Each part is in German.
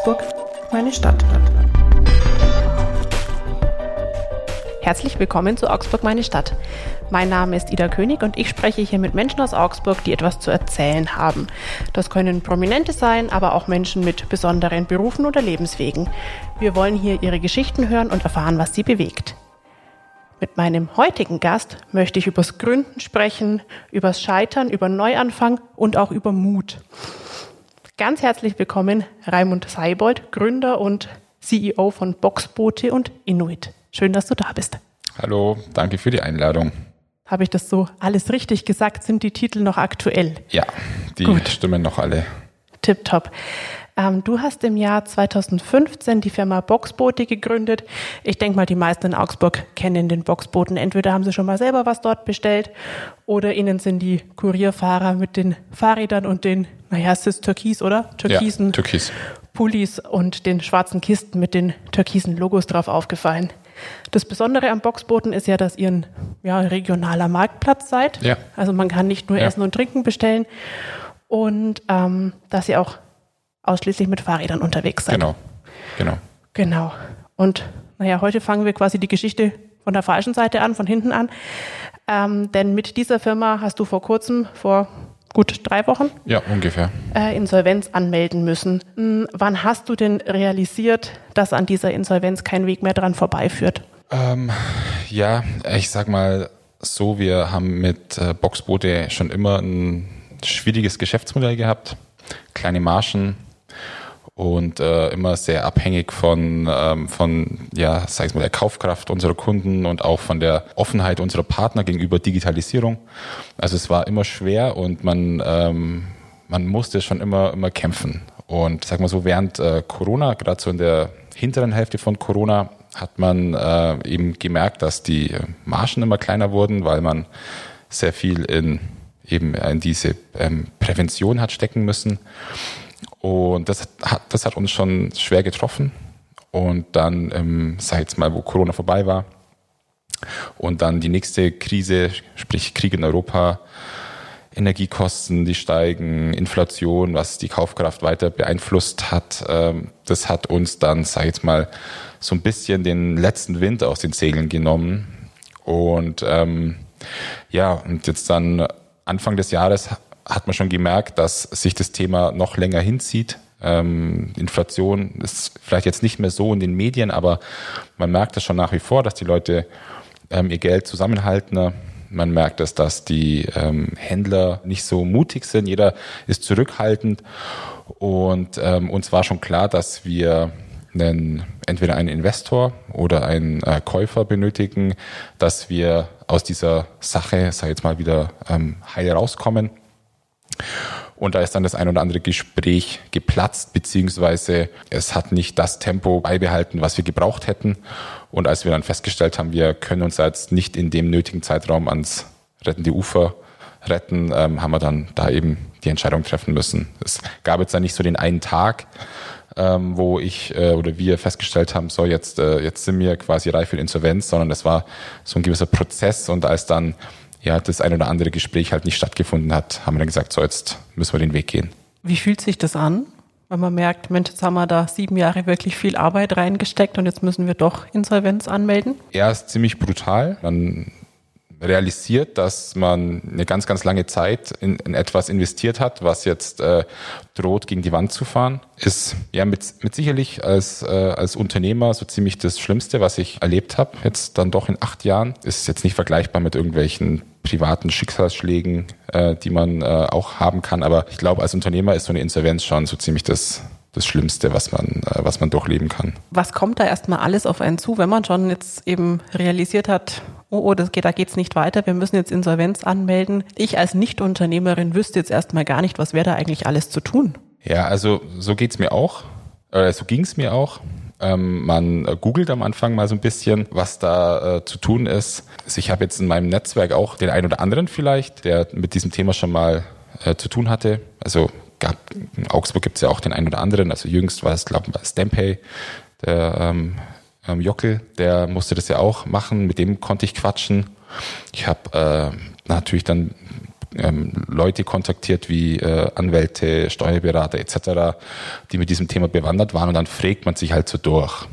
Augsburg, meine Stadt. Herzlich willkommen zu Augsburg, meine Stadt. Mein Name ist Ida König und ich spreche hier mit Menschen aus Augsburg, die etwas zu erzählen haben. Das können Prominente sein, aber auch Menschen mit besonderen Berufen oder Lebenswegen. Wir wollen hier ihre Geschichten hören und erfahren, was sie bewegt. Mit meinem heutigen Gast möchte ich übers Gründen sprechen, übers Scheitern, über Neuanfang und auch über Mut. Ganz herzlich willkommen, Raimund Seibold, Gründer und CEO von Boxboote und Inuit. Schön, dass du da bist. Hallo, danke für die Einladung. Habe ich das so alles richtig gesagt? Sind die Titel noch aktuell? Ja, die stimmen noch alle. Tipptopp. Du hast im Jahr 2015 die Firma Boxboote gegründet. Ich denke mal, die meisten in Augsburg kennen den Boxbooten. Entweder haben sie schon mal selber was dort bestellt oder ihnen sind die Kurierfahrer mit den Fahrrädern und den, es ist Türkis, oder? Türkisen. Ja, Türkis. Pullis und den schwarzen Kisten mit den türkisen Logos drauf aufgefallen. Das Besondere am Boxbooten ist ja, dass ihr ein regionaler Marktplatz seid. Ja. Also man kann nicht nur Essen und Trinken bestellen und dass ihr auch ausschließlich mit Fahrrädern unterwegs seid. Genau. Und heute fangen wir quasi die Geschichte von der falschen Seite an, von hinten an. Denn mit dieser Firma hast du vor kurzem, vor gut 3 Wochen, ja, ungefähr, Insolvenz anmelden müssen. Wann hast du denn realisiert, dass an dieser Insolvenz kein Weg mehr dran vorbeiführt? Ich sag mal so, wir haben mit Boxboote schon immer ein schwieriges Geschäftsmodell gehabt, kleine Margen und immer sehr abhängig von der Kaufkraft unserer Kunden und auch von der Offenheit unserer Partner gegenüber Digitalisierung. Also es war immer schwer und man musste schon immer kämpfen. Und sag mal so, während Corona, gerade so in der hinteren Hälfte von Corona, hat man eben gemerkt, dass die Margen immer kleiner wurden, weil man sehr viel in diese Prävention hat stecken müssen. Und das hat uns schon schwer getroffen. Und dann, wo Corona vorbei war und dann die nächste Krise, sprich Krieg in Europa, Energiekosten, die steigen, Inflation, was die Kaufkraft weiter beeinflusst hat, das hat uns dann, so ein bisschen den letzten Wind aus den Segeln genommen. Und und jetzt dann Anfang des Jahres hat man schon gemerkt, dass sich das Thema noch länger hinzieht. Inflation ist vielleicht jetzt nicht mehr so in den Medien, aber man merkt das schon nach wie vor, dass die Leute ihr Geld zusammenhalten. Man merkt es, dass die Händler nicht so mutig sind. Jeder ist zurückhaltend. Und uns war schon klar, dass wir entweder einen Investor oder einen Käufer benötigen, dass wir aus dieser Sache, wieder heil rauskommen. Und da ist dann das ein oder andere Gespräch geplatzt, beziehungsweise es hat nicht das Tempo beibehalten, was wir gebraucht hätten. Und als wir dann festgestellt haben, wir können uns jetzt nicht in dem nötigen Zeitraum ans rettende Ufer retten, haben wir dann da eben die Entscheidung treffen müssen. Es gab jetzt dann nicht so den einen Tag, wo wir festgestellt haben, so jetzt sind wir quasi reif für Insolvenz, sondern das war so ein gewisser Prozess. Und als dann das ein oder andere Gespräch halt nicht stattgefunden hat, haben wir dann gesagt, so jetzt müssen wir den Weg gehen. Wie fühlt sich das an, wenn man merkt, Mensch, jetzt haben wir da 7 Jahre wirklich viel Arbeit reingesteckt und jetzt müssen wir doch Insolvenz anmelden? Ja, ist ziemlich brutal. Man realisiert, dass man eine ganz, ganz lange Zeit in etwas investiert hat, was jetzt droht, gegen die Wand zu fahren. Ist mit sicherlich als Unternehmer so ziemlich das Schlimmste, was ich erlebt habe. Jetzt dann doch in 8 Jahren. Ist jetzt nicht vergleichbar mit irgendwelchen privaten Schicksalsschlägen, die man auch haben kann. Aber ich glaube, als Unternehmer ist so eine Insolvenz schon so ziemlich das Schlimmste, was man durchleben kann. Was kommt da erstmal alles auf einen zu, wenn man schon jetzt eben realisiert hat, da geht's nicht weiter, wir müssen jetzt Insolvenz anmelden. Ich als Nicht-Unternehmerin wüsste jetzt erstmal gar nicht, was wäre da eigentlich alles zu tun. Ja, also so geht's mir auch, so ging's mir auch. Man googelt am Anfang mal so ein bisschen, was da zu tun ist. Also ich habe jetzt in meinem Netzwerk auch den einen oder anderen vielleicht, der mit diesem Thema schon mal zu tun hatte. Also in Augsburg gibt es ja auch den einen oder anderen. Also jüngst war es, glaube ich, Stampay, der Jockel, der musste das ja auch machen. Mit dem konnte ich quatschen. Ich habe natürlich dann Leute kontaktiert wie Anwälte, Steuerberater etc., die mit diesem Thema bewandert waren und dann fragt man sich halt so durch.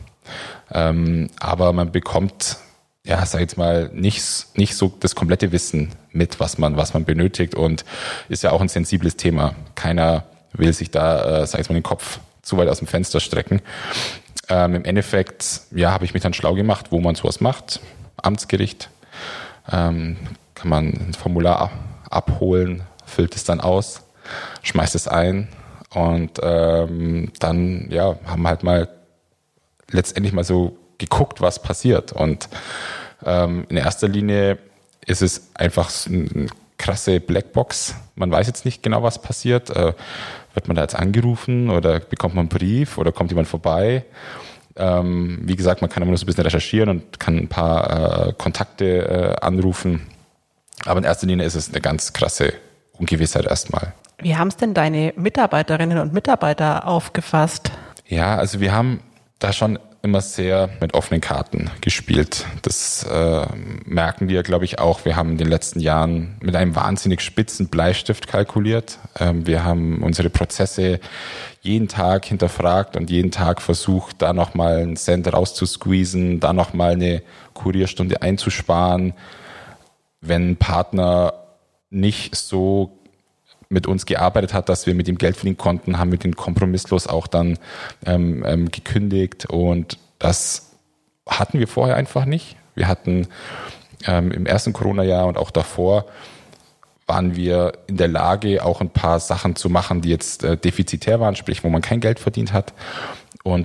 Aber man bekommt, ja, sag ich jetzt mal, nicht so das komplette Wissen mit, was man benötigt und ist ja auch ein sensibles Thema. Keiner will sich da, sag ich jetzt mal, den Kopf zu weit aus dem Fenster strecken. Im Endeffekt, ja, habe ich mich dann schlau gemacht, wo man sowas macht. Amtsgericht, kann man ein Formular abholen, füllt es dann aus, schmeißt es ein und dann, ja, haben halt mal letztendlich mal so geguckt, was passiert. Und in erster Linie ist es einfach eine krasse Blackbox. Man weiß jetzt nicht genau, was passiert. Wird man da jetzt angerufen oder bekommt man einen Brief oder kommt jemand vorbei? Wie gesagt, man kann immer nur so ein bisschen recherchieren und kann ein paar Kontakte anrufen. Aber in erster Linie ist es eine ganz krasse Ungewissheit erstmal. Wie haben es denn deine Mitarbeiterinnen und Mitarbeiter aufgefasst? Ja, also wir haben da schon immer sehr mit offenen Karten gespielt. Das merken wir, glaube ich, auch. Wir haben in den letzten Jahren mit einem wahnsinnig spitzen Bleistift kalkuliert. Wir haben unsere Prozesse jeden Tag hinterfragt und jeden Tag versucht, da nochmal einen Cent rauszusqueezen, da nochmal eine Kurierstunde einzusparen. Wenn ein Partner nicht so mit uns gearbeitet hat, dass wir mit ihm Geld verdienen konnten, haben wir den kompromisslos auch dann gekündigt und das hatten wir vorher einfach nicht. Wir hatten im ersten Corona-Jahr und auch davor waren wir in der Lage, auch ein paar Sachen zu machen, die jetzt defizitär waren, sprich, wo man kein Geld verdient hat und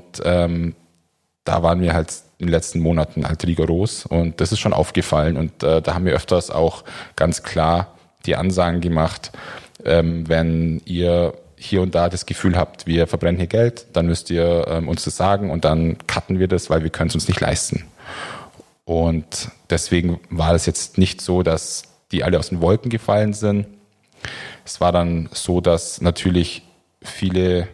da waren wir halt in den letzten Monaten halt rigoros und das ist schon aufgefallen und da haben wir öfters auch ganz klar die Ansagen gemacht, wenn ihr hier und da das Gefühl habt, wir verbrennen hier Geld, dann müsst ihr uns das sagen und dann cutten wir das, weil wir können es uns nicht leisten. Und deswegen war es jetzt nicht so, dass die alle aus den Wolken gefallen sind. Es war dann so, dass natürlich viele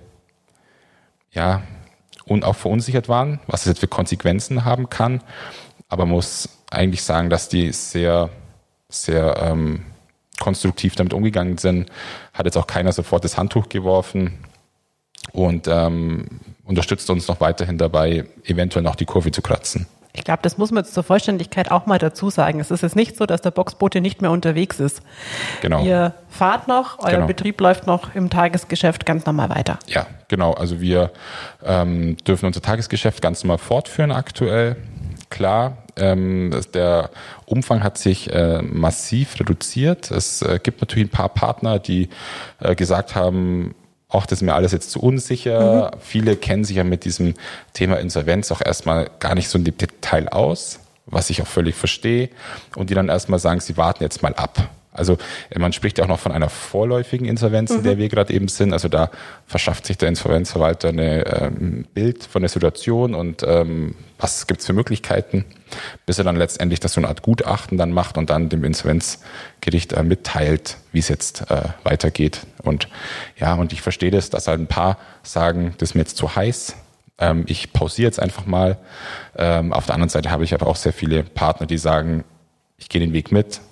ja und auch verunsichert waren, was es jetzt für Konsequenzen haben kann. Aber man muss eigentlich sagen, dass die sehr, sehr konstruktiv damit umgegangen sind, hat jetzt auch keiner sofort das Handtuch geworfen und unterstützt uns noch weiterhin dabei, eventuell noch die Kurve zu kratzen. Ich glaube, das muss man jetzt zur Vollständigkeit auch mal dazu sagen. Es ist jetzt nicht so, dass der Boxbote nicht mehr unterwegs ist. Genau. Ihr fahrt noch, euer Betrieb läuft noch im Tagesgeschäft ganz normal weiter. Ja, genau. Also wir dürfen unser Tagesgeschäft ganz normal fortführen aktuell. Klar, der Umfang hat sich massiv reduziert. Es gibt natürlich ein paar Partner, die gesagt haben, auch das ist mir alles jetzt zu unsicher. Viele kennen sich ja mit diesem Thema Insolvenz auch erstmal gar nicht so im Detail aus, was ich auch völlig verstehe. Und die dann erstmal sagen, sie warten jetzt mal ab. Also man spricht ja auch noch von einer vorläufigen Insolvenz, in der wir gerade eben sind. Also da verschafft sich der Insolvenzverwalter ein Bild von der Situation und was gibt's für Möglichkeiten, bis er dann letztendlich das so eine Art Gutachten dann macht und dann dem Insolvenzgericht mitteilt, wie es jetzt weitergeht. Und ja, und ich verstehe das, dass halt ein paar sagen, das ist mir jetzt zu heiß. Ich pausiere jetzt einfach mal. Auf der anderen Seite habe ich aber auch sehr viele Partner, die sagen, ich gehe den Weg mit.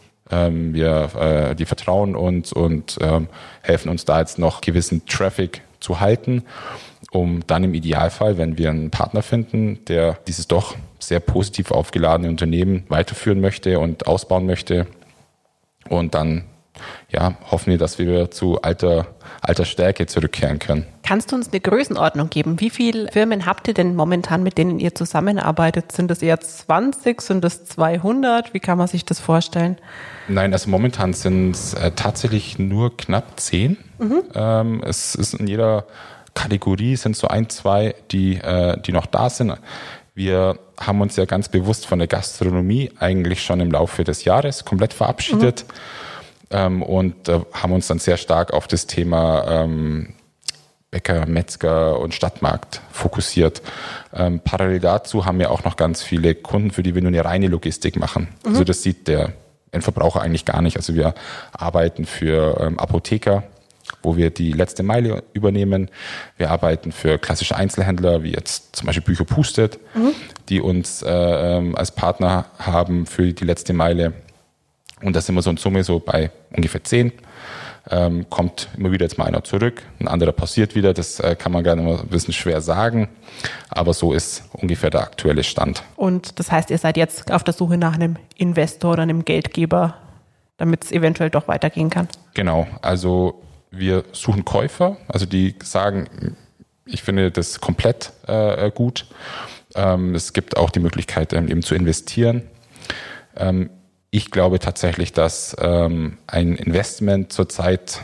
Die vertrauen uns und helfen uns da jetzt noch gewissen Traffic zu halten, um dann im Idealfall, wenn wir einen Partner finden, der dieses doch sehr positiv aufgeladene Unternehmen weiterführen möchte und ausbauen möchte und dann ja, hoffen wir, dass wir zu alter Stärke zurückkehren können. Kannst du uns eine Größenordnung geben? Wie viele Firmen habt ihr denn momentan, mit denen ihr zusammenarbeitet? Sind das eher 20? Sind das 200? Wie kann man sich das vorstellen? Nein, also momentan sind es tatsächlich nur knapp 10. Es ist in jeder Kategorie sind so 1, 2, die noch da sind. Wir haben uns ja ganz bewusst von der Gastronomie eigentlich schon im Laufe des Jahres komplett verabschiedet. Und haben uns dann sehr stark auf das Thema Bäcker, Metzger und Stadtmarkt fokussiert. Parallel dazu haben wir auch noch ganz viele Kunden, für die wir nur eine reine Logistik machen. Also das sieht der Endverbraucher eigentlich gar nicht. Also wir arbeiten für Apotheker, wo wir die letzte Meile übernehmen. Wir arbeiten für klassische Einzelhändler, wie jetzt zum Beispiel Bücher Pustet, die uns als Partner haben für die letzte Meile. Und da sind wir so in Summe so bei ungefähr 10. Kommt immer wieder jetzt mal einer zurück, ein anderer passiert wieder. Das kann man gerne mal ein bisschen schwer sagen. Aber so ist ungefähr der aktuelle Stand. Und das heißt, ihr seid jetzt auf der Suche nach einem Investor oder einem Geldgeber, damit es eventuell doch weitergehen kann? Genau, also wir suchen Käufer, also die sagen, ich finde das komplett gut. Es gibt auch die Möglichkeit, eben zu investieren. Ich glaube tatsächlich, dass ein Investment zurzeit,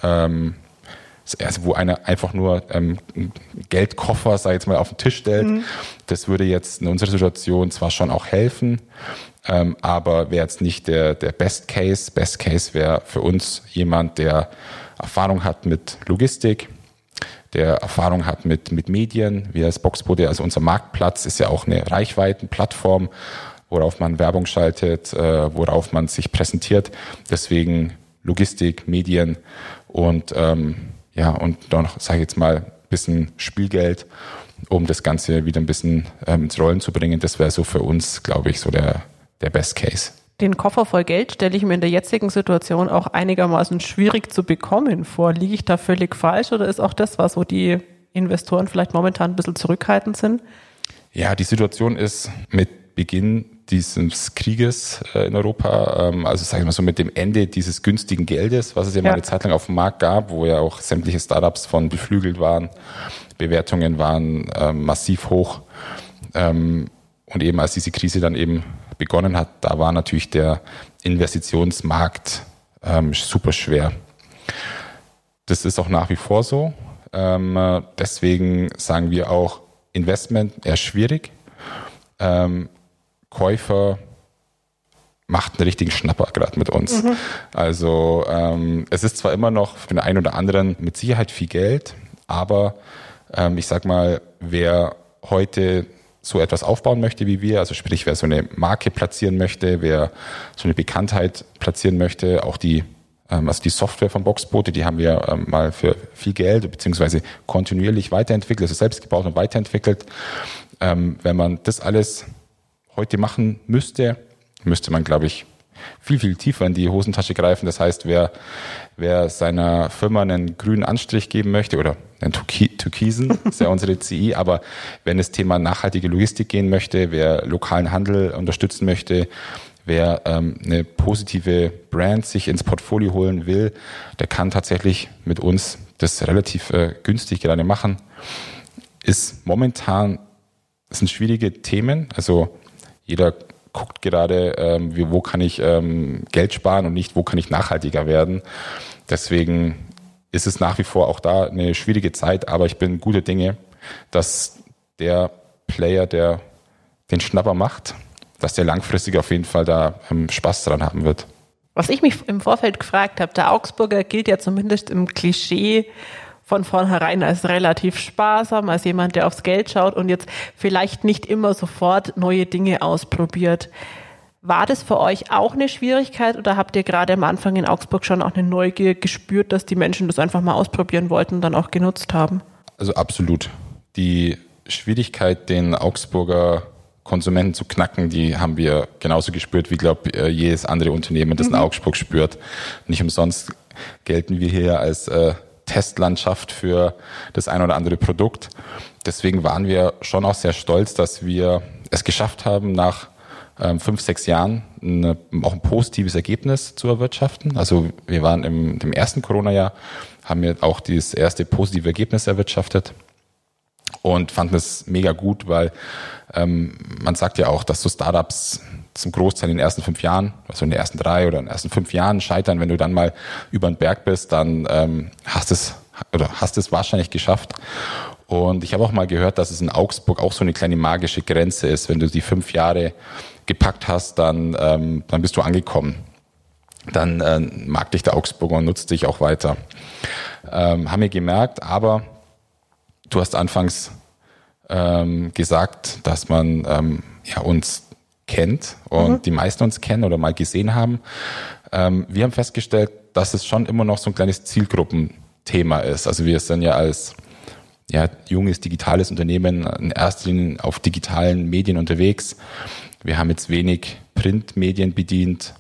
wo einer einfach nur Geldkoffer, sag ich jetzt mal, auf den Tisch stellt, das würde jetzt in unserer Situation zwar schon auch helfen, aber wäre jetzt nicht der Best Case. Best Case wäre für uns jemand, der Erfahrung hat mit Logistik, der Erfahrung hat mit Medien. Wir als Boxbote, also unser Marktplatz ist ja auch eine Reichweitenplattform, worauf man Werbung schaltet, worauf man sich präsentiert. Deswegen Logistik, Medien und und dann noch, sage ich jetzt mal, ein bisschen Spielgeld, um das Ganze wieder ein bisschen ins Rollen zu bringen. Das wäre so für uns, glaube ich, so der Best Case. Den Koffer voll Geld stelle ich mir in der jetzigen Situation auch einigermaßen schwierig zu bekommen vor. Liege ich da völlig falsch oder ist auch das was, wo die Investoren vielleicht momentan ein bisschen zurückhaltend sind? Ja, die Situation ist mit Beginn dieses Krieges in Europa, also sagen wir mal so mit dem Ende dieses günstigen Geldes, was es ja mal eine Zeit lang auf dem Markt gab, wo ja auch sämtliche Startups von beflügelt waren, Bewertungen waren massiv hoch und eben als diese Krise dann eben begonnen hat, da war natürlich der Investitionsmarkt super schwer. Das ist auch nach wie vor so, deswegen sagen wir auch Investment eher schwierig. Käufer macht einen richtigen Schnapper gerade mit uns. Also es ist zwar immer noch für den einen oder anderen mit Sicherheit viel Geld, aber ich sag mal, wer heute so etwas aufbauen möchte wie wir, also sprich, wer so eine Marke platzieren möchte, wer so eine Bekanntheit platzieren möchte, auch die Software von Boxbote, die haben wir mal für viel Geld beziehungsweise kontinuierlich weiterentwickelt, also selbst gebaut und weiterentwickelt. Wenn man das alles heute machen müsste man, glaube ich, viel, viel tiefer in die Hosentasche greifen. Das heißt, wer seiner Firma einen grünen Anstrich geben möchte oder einen türkisen, ist ja unsere CI, aber wenn das Thema nachhaltige Logistik gehen möchte, wer lokalen Handel unterstützen möchte, wer eine positive Brand sich ins Portfolio holen will, der kann tatsächlich mit uns das relativ günstig gerade machen. Ist momentan, das sind schwierige Themen, also jeder guckt gerade, wo kann ich Geld sparen und nicht, wo kann ich nachhaltiger werden. Deswegen ist es nach wie vor auch da eine schwierige Zeit, aber ich bin guter Dinge, dass der Player, der den Schnapper macht, dass der langfristig auf jeden Fall da Spaß dran haben wird. Was ich mich im Vorfeld gefragt habe, der Augsburger gilt ja zumindest im Klischee von vornherein als relativ sparsam, als jemand, der aufs Geld schaut und jetzt vielleicht nicht immer sofort neue Dinge ausprobiert. War das für euch auch eine Schwierigkeit oder habt ihr gerade am Anfang in Augsburg schon auch eine Neugier gespürt, dass die Menschen das einfach mal ausprobieren wollten und dann auch genutzt haben? Also absolut. Die Schwierigkeit, den Augsburger Konsumenten zu knacken, die haben wir genauso gespürt wie, glaube ich, jedes andere Unternehmen, das in Augsburg spürt. Nicht umsonst gelten wir hier als Testlandschaft für das ein oder andere Produkt. Deswegen waren wir schon auch sehr stolz, dass wir es geschafft haben, nach 5-6 Jahren auch ein positives Ergebnis zu erwirtschaften. Also wir waren im ersten Corona-Jahr, haben wir auch dieses erste positive Ergebnis erwirtschaftet und fanden es mega gut, weil man sagt ja auch, dass so Startups zum Großteil in den ersten 5 Jahren, also in den ersten 3 oder in den ersten 5 Jahren scheitern. Wenn du dann mal über den Berg bist, dann hast es wahrscheinlich geschafft. Und ich habe auch mal gehört, dass es in Augsburg auch so eine kleine magische Grenze ist. Wenn du die 5 Jahre gepackt hast, dann bist du angekommen. Dann mag dich der Augsburger und nutzt dich auch weiter. Haben wir gemerkt, aber du hast anfangs gesagt, dass man uns kennt und die meisten uns kennen oder mal gesehen haben. Wir haben festgestellt, dass es schon immer noch so ein kleines Zielgruppenthema ist. Also wir sind ja als junges digitales Unternehmen in erster Linie auf digitalen Medien unterwegs. Wir haben jetzt wenig Printmedien bedient.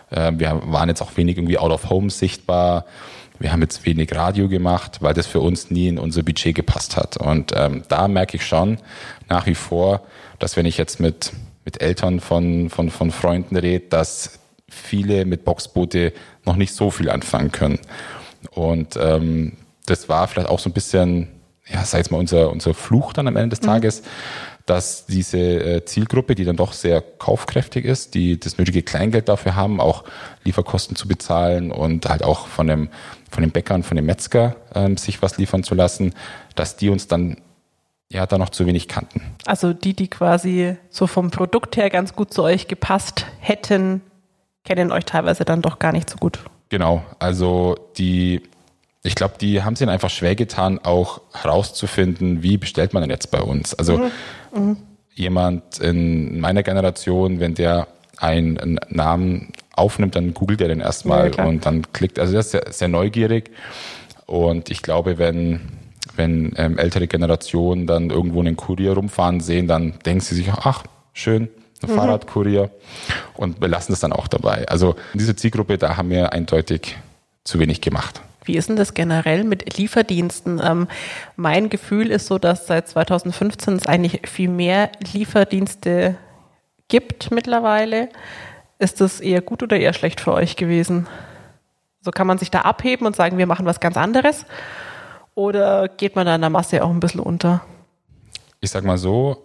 Wir waren jetzt auch wenig irgendwie out of home sichtbar. Wir haben jetzt wenig Radio gemacht, weil das für uns nie in unser Budget gepasst hat. Und da merke ich schon nach wie vor, dass wenn ich jetzt mit Eltern von Freunden rede, dass viele mit Boxboote noch nicht so viel anfangen können. Und das war vielleicht auch so ein bisschen, ja, sag ich mal, unser Fluch dann am Ende des Tages, dass diese Zielgruppe, die dann doch sehr kaufkräftig ist, die das nötige Kleingeld dafür haben, auch Lieferkosten zu bezahlen und halt auch von dem Bäcker und von dem Metzger sich was liefern zu lassen, dass die uns dann ja da noch zu wenig kannten. Also die quasi so vom Produkt her ganz gut zu euch gepasst hätten, kennen euch teilweise dann doch gar nicht so gut. Genau, also ich glaube, die haben es ihnen einfach schwer getan, auch herauszufinden, wie bestellt man denn jetzt bei uns. Also jemand in meiner Generation, wenn der einen Namen aufnimmt, dann googelt er den erstmal und dann klickt. Also der ist sehr, sehr neugierig. Und ich glaube, wenn ältere Generationen dann irgendwo einen Kurier rumfahren sehen, dann denken sie sich, ach, schön, ein Fahrradkurier, und belassen es dann auch dabei. Also diese Zielgruppe, da haben wir eindeutig zu wenig gemacht. Wie ist denn das generell mit Lieferdiensten? Mein Gefühl ist so, dass seit 2015 es eigentlich viel mehr Lieferdienste gibt mittlerweile. Ist das eher gut oder eher schlecht für euch gewesen? So, kann man sich da abheben und sagen, wir machen was ganz anderes? Oder geht man da in der Masse auch ein bisschen unter? Ich sag mal so,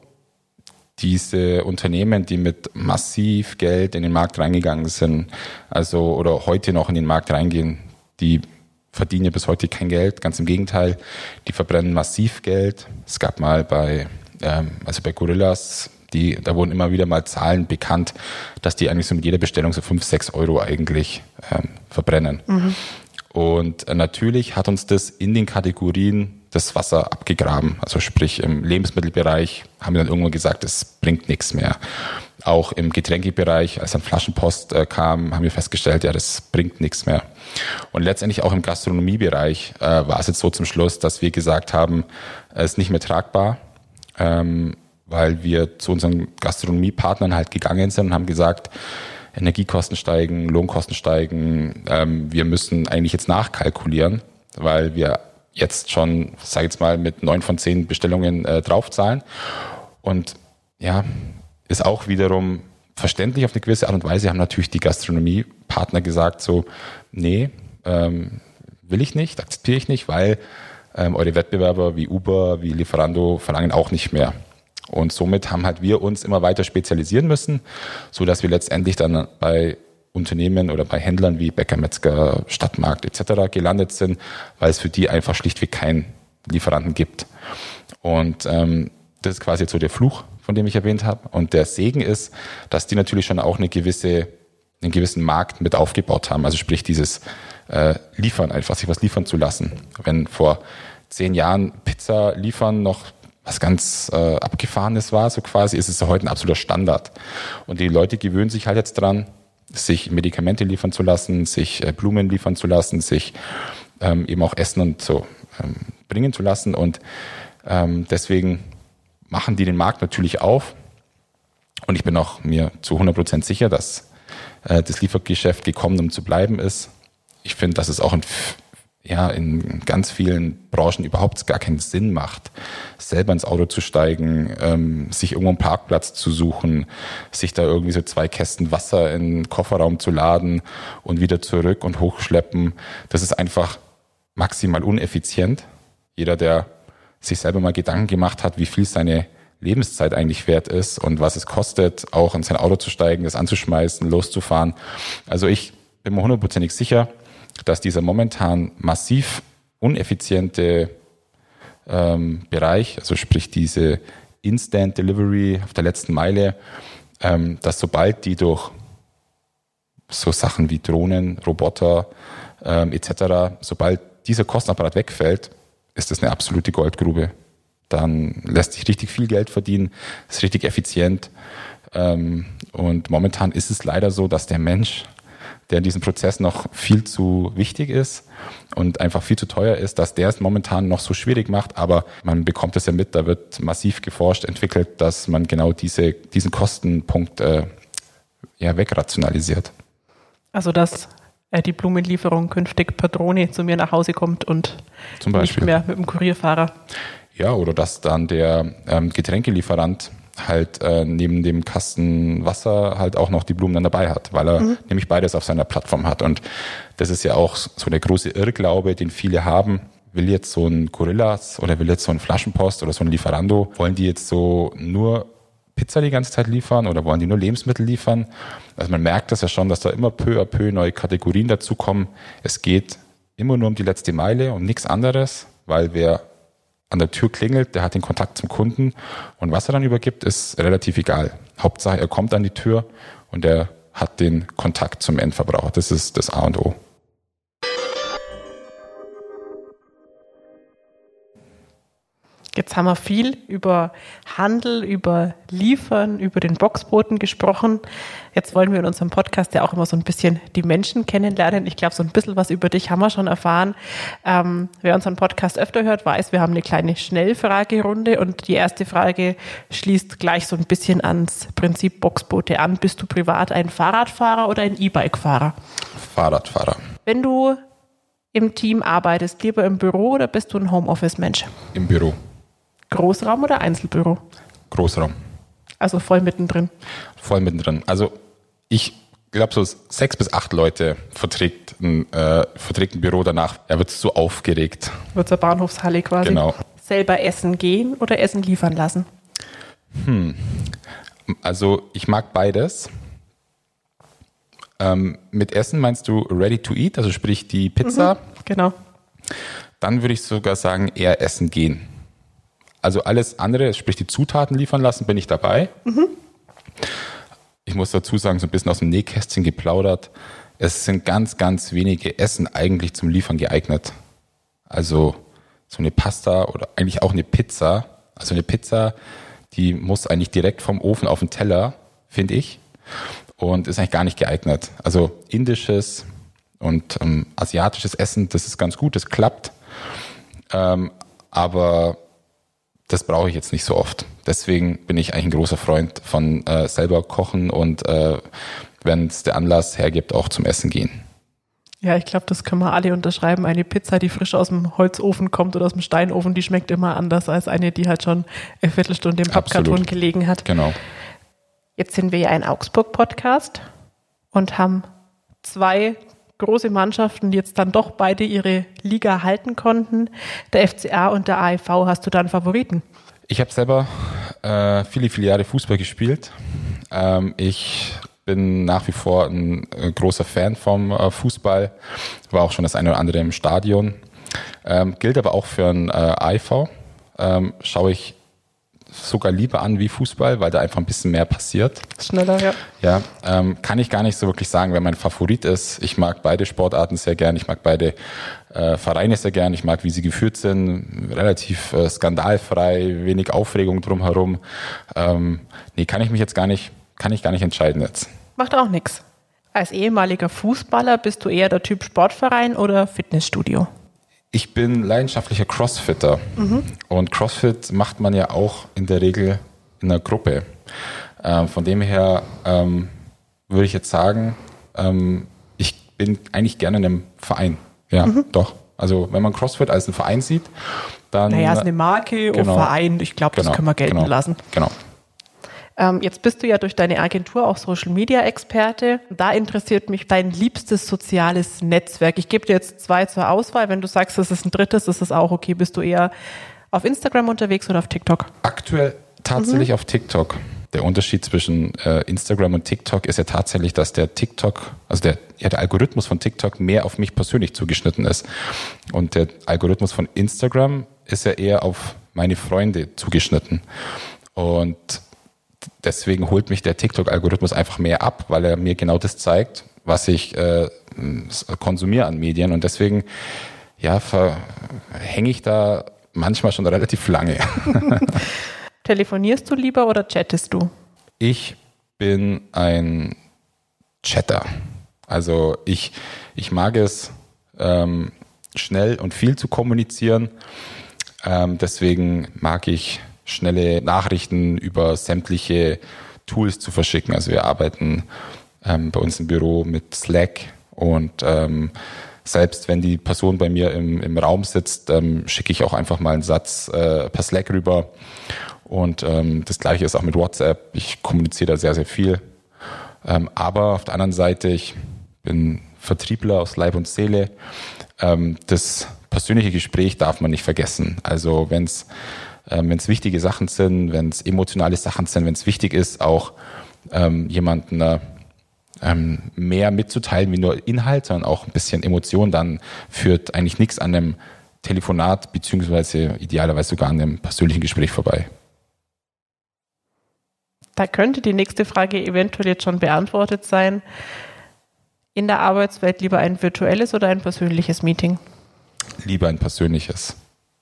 diese Unternehmen, die mit massiv Geld in den Markt reingegangen sind, also oder heute noch in den Markt reingehen, die verdienen ja bis heute kein Geld, ganz im Gegenteil, die verbrennen massiv Geld. Es gab mal bei Gorillas, da wurden immer wieder mal Zahlen bekannt, dass die eigentlich so mit jeder Bestellung so 5, 6 Euro eigentlich verbrennen. Und natürlich hat uns das in den Kategorien das Wasser abgegraben. Also sprich im Lebensmittelbereich haben wir dann irgendwann gesagt, es bringt nichts mehr. Auch im Getränkebereich, als dann Flaschenpost kam, haben wir festgestellt, ja, das bringt nichts mehr. Und letztendlich auch im Gastronomiebereich war es jetzt so zum Schluss, dass wir gesagt haben, es ist nicht mehr tragbar, weil wir zu unseren Gastronomiepartnern halt gegangen sind und haben gesagt, Energiekosten steigen, Lohnkosten steigen, wir müssen eigentlich jetzt nachkalkulieren, weil wir jetzt schon, sag ich jetzt mal, mit 9 von 10 Bestellungen draufzahlen. Und ja, ist auch wiederum verständlich auf eine gewisse Art und Weise, haben natürlich die Gastronomiepartner gesagt so, nee, will ich nicht, akzeptiere ich nicht, weil eure Wettbewerber wie Uber, wie Lieferando verlangen auch nicht mehr. Und somit haben halt wir uns immer weiter spezialisieren müssen, so dass wir letztendlich dann bei Unternehmen oder bei Händlern wie Bäcker, Metzger, Stadtmarkt etc. gelandet sind, weil es für die einfach schlichtweg keinen Lieferanten gibt. Und das ist quasi jetzt so der Fluch, von dem ich erwähnt habe. Und der Segen ist, dass die natürlich schon auch einen gewissen Markt mit aufgebaut haben. Also sprich dieses Liefern, einfach sich was liefern zu lassen. Wenn vor 10 Jahren Pizza liefern noch was ganz Abgefahrenes war, so quasi, ist es ja heute ein absoluter Standard. Und die Leute gewöhnen sich halt jetzt dran, sich Medikamente liefern zu lassen, sich Blumen liefern zu lassen, sich eben auch Essen und so bringen zu lassen. Und deswegen machen die den Markt natürlich auf. Und ich bin auch mir zu 100% sicher, dass das Liefergeschäft gekommen, um zu bleiben ist. Ich finde, dass es auch in ganz vielen Branchen überhaupt gar keinen Sinn macht, selber ins Auto zu steigen, sich irgendwo einen Parkplatz zu suchen, sich da irgendwie so 2 Kästen Wasser in den Kofferraum zu laden und wieder zurück und hochschleppen. Das ist einfach maximal uneffizient. Jeder, der sich selber mal Gedanken gemacht hat, wie viel seine Lebenszeit eigentlich wert ist und was es kostet, auch in sein Auto zu steigen, das anzuschmeißen, loszufahren. Also ich bin mir 100% sicher, dass dieser momentan massiv uneffiziente Bereich, also sprich diese Instant Delivery auf der letzten Meile, dass sobald die durch so Sachen wie Drohnen, Roboter etc., sobald dieser Kostenapparat wegfällt, ist das eine absolute Goldgrube. Dann lässt sich richtig viel Geld verdienen, ist richtig effizient. Und momentan ist es leider so, dass der Mensch, der in diesem Prozess noch viel zu wichtig ist und einfach viel zu teuer ist, dass der es momentan noch so schwierig macht. Aber man bekommt es ja mit, da wird massiv geforscht, entwickelt, dass man genau diesen Kostenpunkt wegrationalisiert. Also dass die Blumenlieferung künftig per Drohne zu mir nach Hause kommt und Zum Beispiel. nicht mehr mit dem Kurierfahrer. Ja, oder dass dann der Getränkelieferant halt neben dem Kasten Wasser halt auch noch die Blumen dann dabei hat, weil er nämlich beides auf seiner Plattform hat. Und das ist ja auch so der große Irrglaube, den viele haben. Will jetzt so ein Gorillas oder will jetzt so ein Flaschenpost oder so ein Lieferando, wollen die jetzt so nur Pizza die ganze Zeit liefern oder wollen die nur Lebensmittel liefern? Also man merkt das ja schon, dass da immer peu à peu neue Kategorien dazukommen. Es geht immer nur um die letzte Meile und nichts anderes, weil wer an der Tür klingelt, der hat den Kontakt zum Kunden und was er dann übergibt, ist relativ egal. Hauptsache, er kommt an die Tür und er hat den Kontakt zum Endverbraucher. Das ist das A und O. Jetzt haben wir viel über Handel, über Liefern, über den Boxboten gesprochen. Jetzt wollen wir in unserem Podcast ja auch immer so ein bisschen die Menschen kennenlernen. Ich glaube, so ein bisschen was über dich haben wir schon erfahren. Wer unseren Podcast öfter hört, weiß, wir haben eine kleine Schnellfragerunde und die erste Frage schließt gleich so ein bisschen ans Prinzip Boxboote an. Bist du privat ein Fahrradfahrer oder ein E-Bike-Fahrer? Fahrradfahrer. Wenn du im Team arbeitest, lieber im Büro oder bist du ein Homeoffice-Mensch? Im Büro. Großraum oder Einzelbüro? Großraum. Also voll mittendrin. Voll mittendrin. Also ich glaube, so 6 bis 8 Leute verträgt ein Büro danach. Er wird so aufgeregt. Wird zur Bahnhofshalle quasi. Genau. Selber essen gehen oder Essen liefern lassen? Also ich mag beides. Mit Essen meinst du ready to eat, also sprich die Pizza? Genau. Dann würde ich sogar sagen, eher essen gehen. Also alles andere, sprich die Zutaten liefern lassen, bin ich dabei. Ich muss dazu sagen, so ein bisschen aus dem Nähkästchen geplaudert. Es sind ganz, ganz wenige Essen eigentlich zum Liefern geeignet. Also so eine Pasta oder eigentlich auch eine Pizza. Also eine Pizza, die muss eigentlich direkt vom Ofen auf den Teller, finde ich. Und ist eigentlich gar nicht geeignet. Also indisches und asiatisches Essen, das ist ganz gut, das klappt. Aber das brauche ich jetzt nicht so oft. Deswegen bin ich eigentlich ein großer Freund von selber kochen und wenn es der Anlass hergibt, auch zum Essen gehen. Ja, ich glaube, das können wir alle unterschreiben. Eine Pizza, die frisch aus dem Holzofen kommt oder aus dem Steinofen, die schmeckt immer anders als eine, die halt schon eine Viertelstunde im Pappkarton gelegen hat. Genau. Jetzt sind wir ja ein Augsburg-Podcast und haben 2 große Mannschaften, die jetzt dann doch beide ihre Liga halten konnten. Der FCA und der AIV. Hast du da einen Favoriten? Ich habe selber viele, viele Jahre Fußball gespielt. Ich bin nach wie vor ein großer Fan vom Fußball. War auch schon das eine oder andere im Stadion. Gilt aber auch für einen AIV. Schaue ich sogar lieber an wie Fußball, weil da einfach ein bisschen mehr passiert. Schneller, ja. Ja, kann ich gar nicht so wirklich sagen, wer mein Favorit ist. Ich mag beide Sportarten sehr gern. Ich mag beide Vereine sehr gern. Ich mag, wie sie geführt sind. Relativ skandalfrei, wenig Aufregung drumherum. Nee, kann ich gar nicht entscheiden jetzt. Macht auch nichts. Als ehemaliger Fußballer bist du eher der Typ Sportverein oder Fitnessstudio? Ich bin leidenschaftlicher Crossfitter und Crossfit macht man ja auch in der Regel in einer Gruppe. Von dem her würde ich jetzt sagen, ich bin eigentlich gerne in einem Verein. Ja, doch. Also wenn man Crossfit als einen Verein sieht, dann... Naja, es ist eine Marke und Verein. Ich glaube, das können wir gelten lassen. Genau. Jetzt bist du ja durch deine Agentur auch Social-Media-Experte. Da interessiert mich dein liebstes soziales Netzwerk. Ich gebe dir jetzt 2 zur Auswahl. Wenn du sagst, das ist ein drittes, ist es auch okay. Bist du eher auf Instagram unterwegs oder auf TikTok? Aktuell tatsächlich auf TikTok. Der Unterschied zwischen Instagram und TikTok ist ja tatsächlich, dass der Algorithmus von TikTok mehr auf mich persönlich zugeschnitten ist. Und der Algorithmus von Instagram ist ja eher auf meine Freunde zugeschnitten. Und deswegen holt mich der TikTok-Algorithmus einfach mehr ab, weil er mir genau das zeigt, was ich konsumiere an Medien. Und deswegen hänge ich da manchmal schon relativ lange. Telefonierst du lieber oder chattest du? Ich bin ein Chatter. Also ich mag es, schnell und viel zu kommunizieren. Deswegen mag ich schnelle Nachrichten über sämtliche Tools zu verschicken. Also wir arbeiten bei uns im Büro mit Slack und selbst wenn die Person bei mir im Raum sitzt, schicke ich auch einfach mal einen Satz per Slack rüber. Und das Gleiche ist auch mit WhatsApp. Ich kommuniziere da sehr, sehr viel. Aber auf der anderen Seite, ich bin Vertriebler aus Leib und Seele. Das persönliche Gespräch darf man nicht vergessen. Also wenn es wichtige Sachen sind, wenn es emotionale Sachen sind, wenn es wichtig ist, auch jemanden mehr mitzuteilen wie nur Inhalt, sondern auch ein bisschen Emotion, dann führt eigentlich nichts an einem Telefonat beziehungsweise idealerweise sogar an einem persönlichen Gespräch vorbei. Da könnte die nächste Frage eventuell jetzt schon beantwortet sein. In der Arbeitswelt lieber ein virtuelles oder ein persönliches Meeting? Lieber ein persönliches.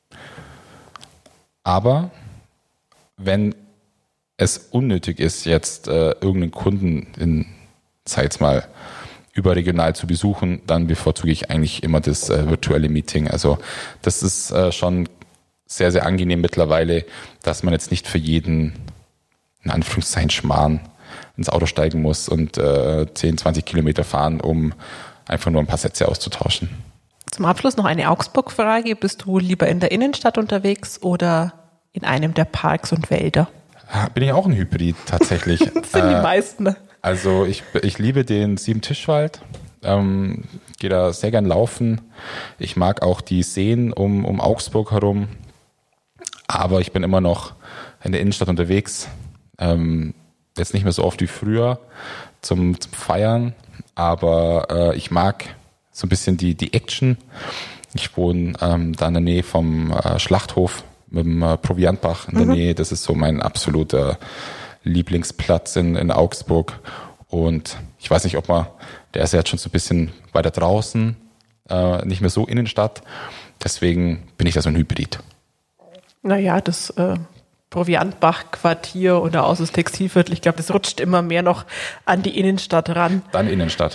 Aber wenn es unnötig ist, jetzt irgendeinen Kunden sei jetzt mal überregional zu besuchen, dann bevorzuge ich eigentlich immer das virtuelle Meeting. Also das ist schon sehr, sehr angenehm mittlerweile, dass man jetzt nicht für jeden, in Anführungszeichen, Schmarrn ins Auto steigen muss und 10, 20 Kilometer fahren, um einfach nur ein paar Sätze auszutauschen. Zum Abschluss noch eine Augsburg-Frage. Bist du lieber in der Innenstadt unterwegs oder in einem der Parks und Wälder? Bin ich auch ein Hybrid tatsächlich. Das sind die meisten. Also ich liebe den Siebentischwald, gehe da sehr gern laufen. Ich mag auch die Seen um Augsburg herum, aber ich bin immer noch in der Innenstadt unterwegs. Jetzt nicht mehr so oft wie früher zum Feiern, aber ich mag so ein bisschen die Action. Ich wohne da in der Nähe vom Schlachthof mit dem Proviantbach in der Nähe. Das ist so mein absoluter Lieblingsplatz in Augsburg. Und ich weiß nicht, der ist ja jetzt schon so ein bisschen weiter draußen, nicht mehr so Innenstadt. Deswegen bin ich da so ein Hybrid. Naja, das Proviantbach-Quartier oder aus das Textilviertel, ich glaube, das rutscht immer mehr noch an die Innenstadt ran. Dann Innenstadt.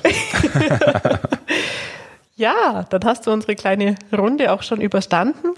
Ja, dann hast du unsere kleine Runde auch schon überstanden.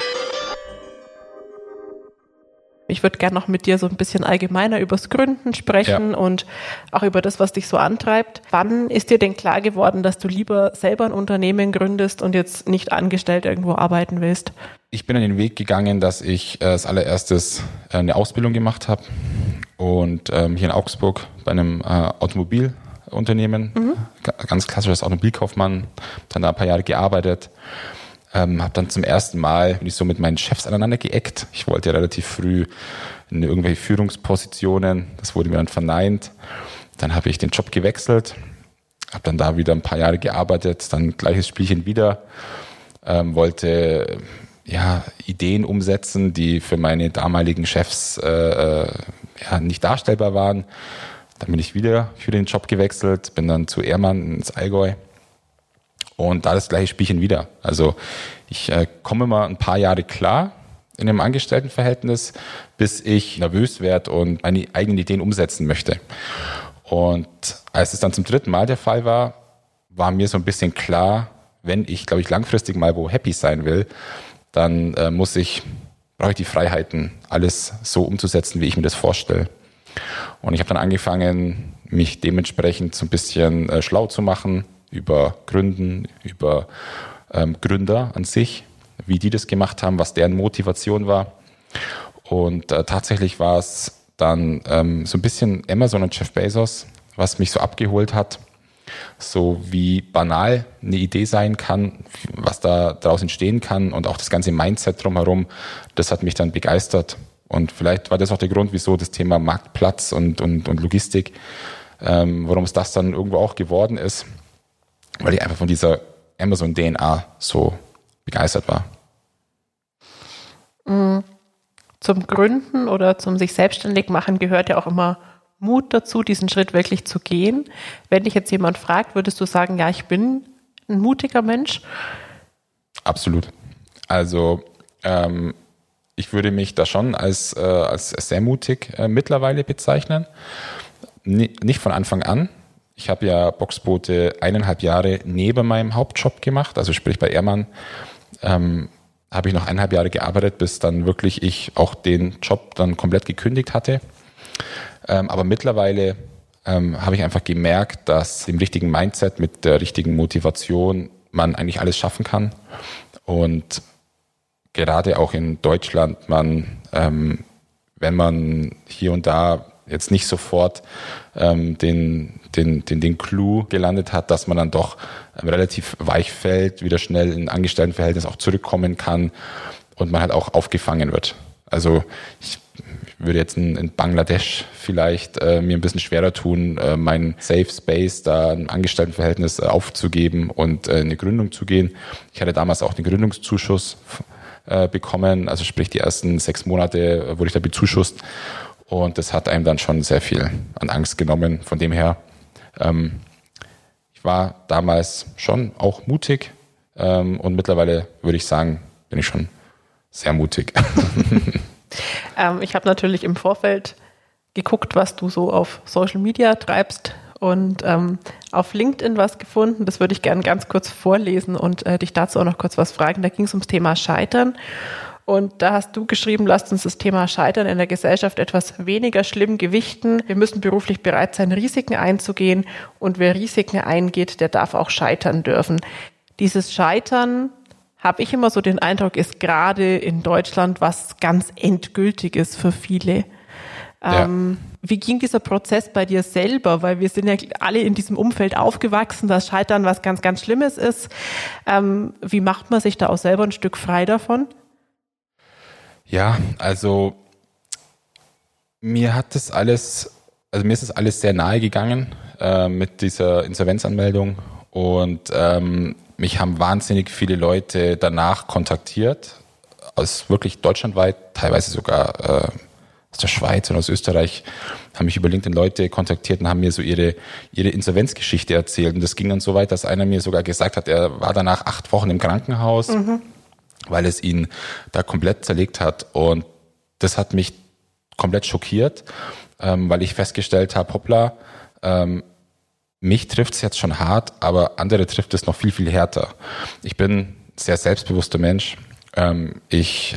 Ich würde gerne noch mit dir so ein bisschen allgemeiner übers Gründen sprechen und auch über das, was dich so antreibt. Wann ist dir denn klar geworden, dass du lieber selber ein Unternehmen gründest und jetzt nicht angestellt irgendwo arbeiten willst? Ich bin an den Weg gegangen, dass ich als allererstes eine Ausbildung gemacht habe und hier in Augsburg bei einem Automobilunternehmen, ganz klassisches Automobilkaufmann, dann da ein paar Jahre gearbeitet. Habe dann zum ersten Mal, bin ich so mit meinen Chefs aneinander geeckt. Ich wollte ja relativ früh in irgendwelche Führungspositionen. Das wurde mir dann verneint. Dann habe ich den Job gewechselt, habe dann da wieder ein paar Jahre gearbeitet, dann gleiches Spielchen wieder. Wollte Ideen umsetzen, die für meine damaligen Chefs nicht darstellbar waren. Dann bin ich wieder für den Job gewechselt, bin dann zu Ehrmann ins Allgäu. Und da das gleiche Spielchen wieder. Also ich komme mal ein paar Jahre klar in einem Angestelltenverhältnis, bis ich nervös werde und meine eigenen Ideen umsetzen möchte. Und als es dann zum dritten Mal der Fall war, war mir so ein bisschen klar, wenn ich, glaube ich, langfristig mal wo happy sein will, dann brauche ich die Freiheiten, alles so umzusetzen, wie ich mir das vorstelle. Und ich habe dann angefangen, mich dementsprechend so ein bisschen schlau zu machen, über Gründen, über Gründer an sich, wie die das gemacht haben, was deren Motivation war. Und tatsächlich war es dann so ein bisschen Amazon und Jeff Bezos, was mich so abgeholt hat, so wie banal eine Idee sein kann, was da daraus entstehen kann und auch das ganze Mindset drumherum, das hat mich dann begeistert. Und vielleicht war das auch der Grund, wieso das Thema Marktplatz und Logistik, warum es das dann irgendwo auch geworden ist, weil ich einfach von dieser Amazon-DNA so begeistert war. Zum Gründen oder zum sich selbstständig machen gehört ja auch immer Mut dazu, diesen Schritt wirklich zu gehen. Wenn dich jetzt jemand fragt, würdest du sagen, ja, ich bin ein mutiger Mensch? Absolut. Also ich würde mich da schon als sehr mutig mittlerweile bezeichnen. Nicht von Anfang an. Ich habe ja Boxboote 1,5 Jahre neben meinem Hauptjob gemacht, also sprich bei Ehrmann habe ich noch 1,5 Jahre gearbeitet, bis dann wirklich ich auch den Job dann komplett gekündigt hatte. Aber mittlerweile habe ich einfach gemerkt, dass im richtigen Mindset, mit der richtigen Motivation man eigentlich alles schaffen kann. Und gerade auch in Deutschland, wenn man hier und da jetzt nicht sofort den Clou gelandet hat, dass man dann doch relativ weich fällt, wieder schnell in ein Angestelltenverhältnis auch zurückkommen kann und man halt auch aufgefangen wird. Also ich würde jetzt in Bangladesch vielleicht mir ein bisschen schwerer tun, meinen Safe Space da im Angestelltenverhältnis aufzugeben und in eine Gründung zu gehen. Ich hatte damals auch den Gründungszuschuss bekommen, also sprich die ersten 6 Monate wurde ich da bezuschusst und das hat einem dann schon sehr viel an Angst genommen. Von dem her, ich war damals schon auch mutig und mittlerweile würde ich sagen, bin ich schon sehr mutig. Ich habe natürlich im Vorfeld geguckt, was du so auf Social Media treibst und auf LinkedIn was gefunden. Das würde ich gerne ganz kurz vorlesen und dich dazu auch noch kurz was fragen. Da ging es ums Thema Scheitern. Und da hast du geschrieben, lasst uns das Thema Scheitern in der Gesellschaft etwas weniger schlimm gewichten. Wir müssen beruflich bereit sein, Risiken einzugehen. Und wer Risiken eingeht, der darf auch scheitern dürfen. Dieses Scheitern, habe ich immer so den Eindruck, ist gerade in Deutschland was ganz Endgültiges für viele. Ja. Wie ging dieser Prozess bei dir selber? Weil wir sind ja alle in diesem Umfeld aufgewachsen, dass Scheitern was ganz, ganz Schlimmes ist. Wie macht man sich da auch selber ein Stück frei davon? Ja, also mir ist das alles sehr nahe gegangen mit dieser Insolvenzanmeldung und mich haben wahnsinnig viele Leute danach kontaktiert, aus wirklich deutschlandweit, teilweise sogar aus der Schweiz und aus Österreich, haben mich über LinkedIn Leute kontaktiert und haben mir so ihre Insolvenzgeschichte erzählt. Und das ging dann so weit, dass einer mir sogar gesagt hat, er war danach 8 Wochen im Krankenhaus, weil es ihn da komplett zerlegt hat. Und das hat mich komplett schockiert, weil ich festgestellt habe, hoppla, mich trifft es jetzt schon hart, aber andere trifft es noch viel, viel härter. Ich bin ein sehr selbstbewusster Mensch. Ich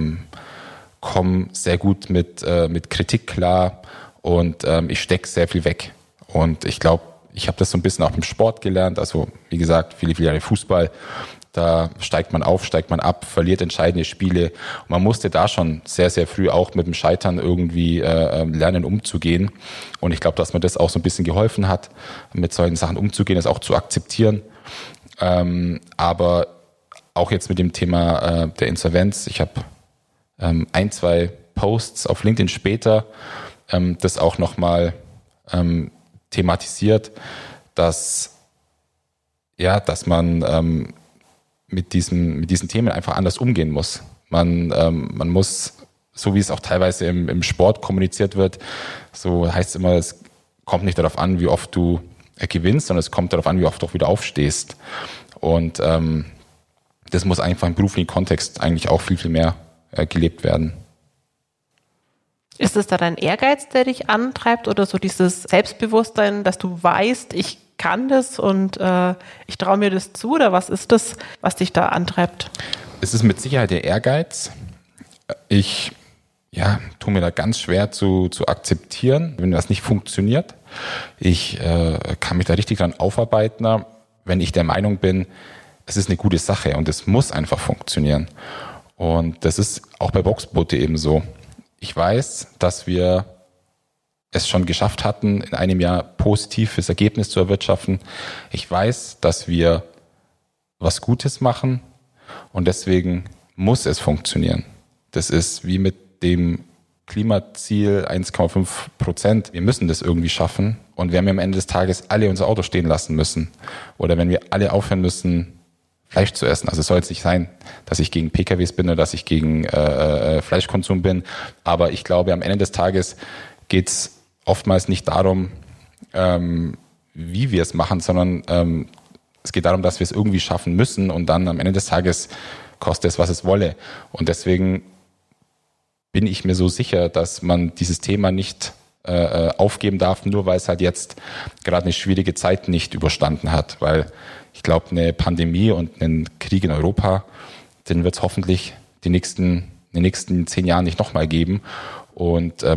komme sehr gut mit Kritik klar und ich stecke sehr viel weg. Und ich glaube, ich habe das so ein bisschen auch im Sport gelernt. Also wie gesagt, viele, viele Jahre Fußball. Da steigt man auf, steigt man ab, verliert entscheidende Spiele. Und man musste da schon sehr, sehr früh auch mit dem Scheitern irgendwie lernen, umzugehen. Und ich glaube, dass mir das auch so ein bisschen geholfen hat, mit solchen Sachen umzugehen, das auch zu akzeptieren. Aber auch jetzt mit dem Thema der Insolvenz. Ich habe 1, 2 Posts auf LinkedIn später das auch nochmal thematisiert, dass man mit diesen Themen einfach anders umgehen muss. Man muss, so wie es auch teilweise im Sport kommuniziert wird, so heißt es immer, es kommt nicht darauf an, wie oft du gewinnst, sondern es kommt darauf an, wie oft du auch wieder aufstehst. Und das muss einfach im beruflichen Kontext eigentlich auch viel, viel mehr gelebt werden. Ist es da dein Ehrgeiz, der dich antreibt oder so dieses Selbstbewusstsein, dass du weißt, ich kann das und ich traue mir das zu, oder was ist das, was dich da antreibt? Es ist mit Sicherheit der Ehrgeiz. Ich tue mir da ganz schwer zu akzeptieren, wenn das nicht funktioniert. Ich kann mich da richtig dran aufarbeiten, wenn ich der Meinung bin, es ist eine gute Sache und es muss einfach funktionieren. Und das ist auch bei Boxboote eben so. Ich weiß, dass wir es schon geschafft hatten, in einem Jahr positives Ergebnis zu erwirtschaften. Ich weiß, dass wir was Gutes machen und deswegen muss es funktionieren. Das ist wie mit dem Klimaziel 1,5%. Wir müssen das irgendwie schaffen und wenn wir am Ende des Tages alle unser Auto stehen lassen müssen oder wenn wir alle aufhören müssen, Fleisch zu essen. Also es soll jetzt nicht sein, dass ich gegen PKWs bin oder dass ich gegen Fleischkonsum bin. Aber ich glaube, am Ende des Tages geht es oftmals nicht darum, wie wir es machen, sondern es geht darum, dass wir es irgendwie schaffen müssen und dann am Ende des Tages koste es, was es wolle. Und deswegen bin ich mir so sicher, dass man dieses Thema nicht aufgeben darf, nur weil es halt jetzt gerade eine schwierige Zeit nicht überstanden hat. Weil ich glaube, eine Pandemie und einen Krieg in Europa, den wird es hoffentlich in den nächsten 10 Jahren nicht nochmal geben. Und wir